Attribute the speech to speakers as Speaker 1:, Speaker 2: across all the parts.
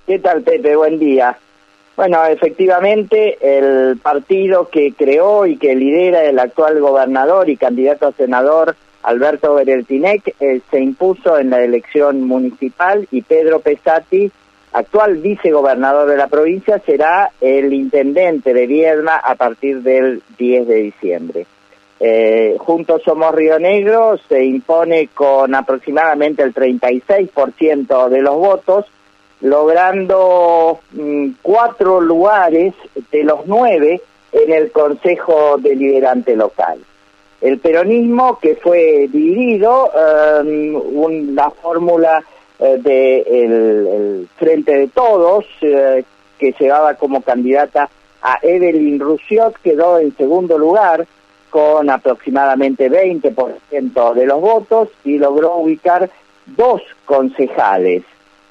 Speaker 1: ¿Qué tal, Pepe? Buen día. Bueno, efectivamente, el partido que creó y que lidera el actual gobernador y candidato a senador, Alberto Bereltinec, se impuso en la elección municipal y Pedro Pesati, actual vicegobernador de la provincia, será el intendente de Viedma a partir del 10 de diciembre. Juntos Somos Río Negro se impone con aproximadamente el 36% de los votos, logrando 4 lugares de los 9 en el Consejo Deliberante local. El peronismo, que fue dividido, la fórmula del Frente de Todos, que llevaba como candidata a Evelyn Roussiot, quedó en segundo lugar con aproximadamente 20% de los votos y logró ubicar 2 concejales.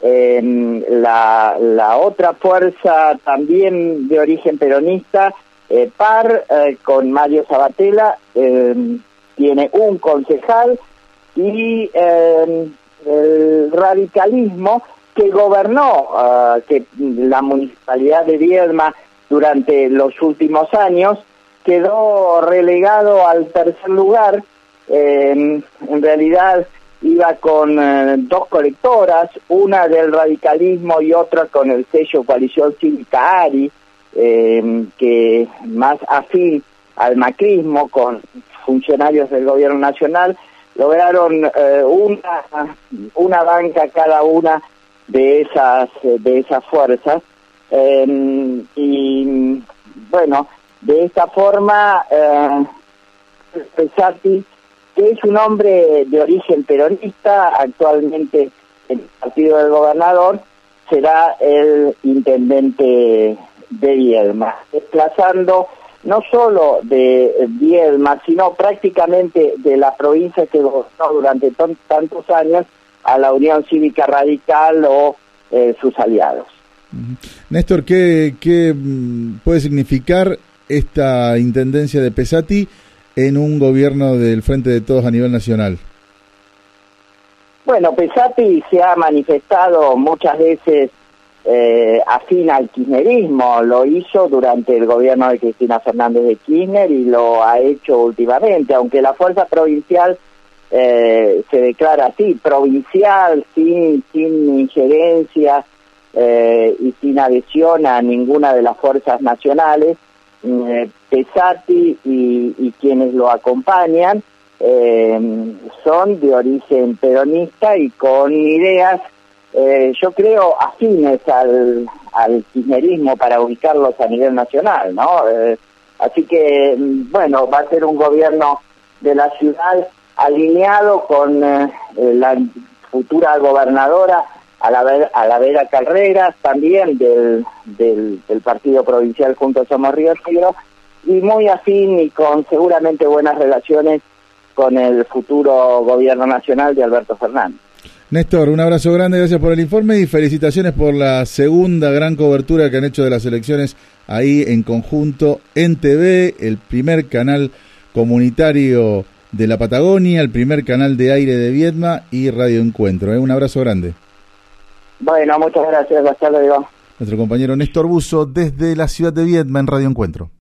Speaker 1: La otra fuerza también de origen peronista, PAR, con Mario Sabatella, tiene un concejal, y el radicalismo, que gobernó que la municipalidad de Viedma durante los últimos años, quedó relegado al tercer lugar. En realidad iba con 2 colectoras, una del radicalismo y otra con el sello Coalición Cívica ARI, que más afín al macrismo, con funcionarios del gobierno nacional. Lograron una banca cada una de esas fuerzas, y bueno, de esta forma Pesati, que es un hombre de origen peronista, actualmente en el partido del gobernador, será el intendente de Viedma, desplazando no solo de Viedma, sino prácticamente de la provincia que gobernó durante tantos años, a la Unión Cívica Radical o sus aliados.
Speaker 2: Néstor, ¿qué puede significar esta intendencia de Pesati en un gobierno del Frente de Todos a nivel nacional?
Speaker 1: Bueno, Pesati se ha manifestado muchas veces afín al kirchnerismo. Lo hizo durante el gobierno de Cristina Fernández de Kirchner y lo ha hecho últimamente, aunque la fuerza provincial se declara así, provincial, sin injerencia y sin adhesión a ninguna de las fuerzas nacionales. Pesati y quienes lo acompañan son de origen peronista y con ideas, yo creo, afines al kirchnerismo, para ubicarlos a nivel nacional, ¿no? Así que, bueno, va a ser un gobierno de la ciudad alineado con la futura gobernadora, a la Vera Carreras, también del partido provincial Juntos Somos Río Negro, y muy afín y con seguramente buenas relaciones con el futuro gobierno nacional de Alberto Fernández.
Speaker 2: Néstor, un abrazo grande, gracias por el informe y felicitaciones por la segunda gran cobertura que han hecho de las elecciones ahí en conjunto en TV, el primer canal comunitario de la Patagonia, el primer canal de aire de Viedma y Radio Encuentro. Un abrazo grande.
Speaker 1: Bueno, muchas gracias, hasta luego.
Speaker 2: Nuestro compañero Néstor Busso desde la ciudad de Viedma en Radio Encuentro.